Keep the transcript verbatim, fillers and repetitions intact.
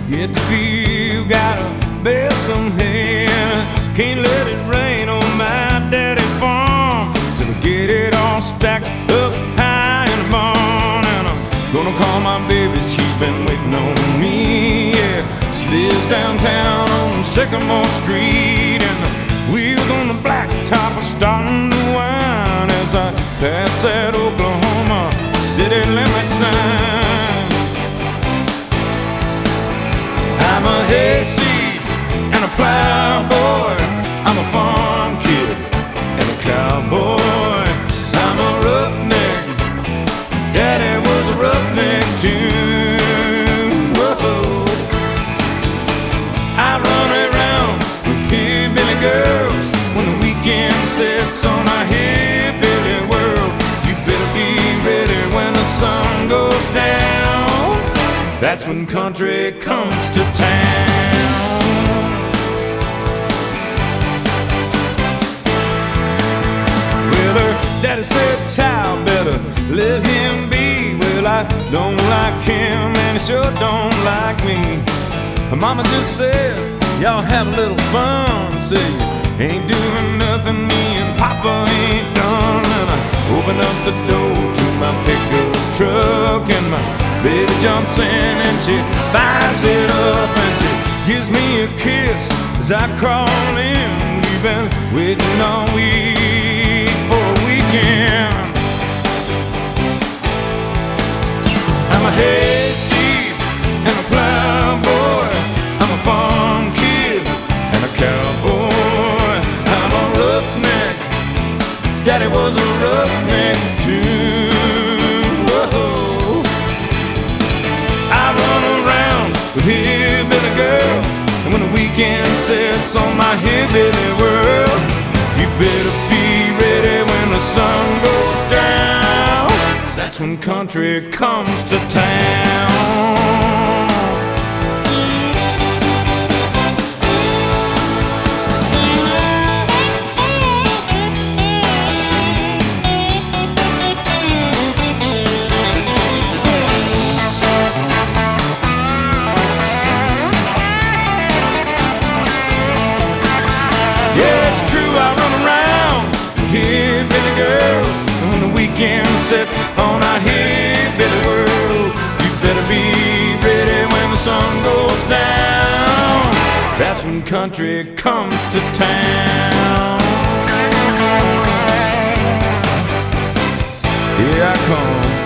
Get the feel, gotta bear some hand. Can't let it rain on my daddy's farm till I get it all stacked up high in the barn. And I'm gonna call my baby, she's been waiting on me. Yeah, she lives downtown on Sycamore Street, and the wheels on the blacktop are starting to whine as I pass that Oklahoma city limit sign. I'm a hayseed and a plowboy. I'm a farm kid and a cowboy. I'm a roughneck. Daddy was a roughneck too. Whoa. I run around with hillbilly girls when the weekend sets on our hillbilly world. You better be ready when the sun goes down. That's when country comes to town. Well, her daddy said, child, better let him be. Well, I don't like him and he sure don't like me. Her mama just says, y'all have a little fun. Say, ain't doing nothing, me and Papa ain't done. And I open up the door to my pickup truck, and my baby jumps in and she fires it up, and she gives me a kiss as I crawl in. We've been waiting all week for a weekend. I'm a hayseed and a plowboy. I'm a farm kid and a cowboy. I'm a roughneck. Daddy was a roughneck too. Whoa. I run around with hillbilly girls, and when the weekend sets on my hillbilly world, you better be ready when the sun goes down. 'Cause that's when country comes to town. Hillbilly girls, and when the weekend sets on our hillbilly world, you better be ready when the sun goes down. That's when country comes to town. Here I come.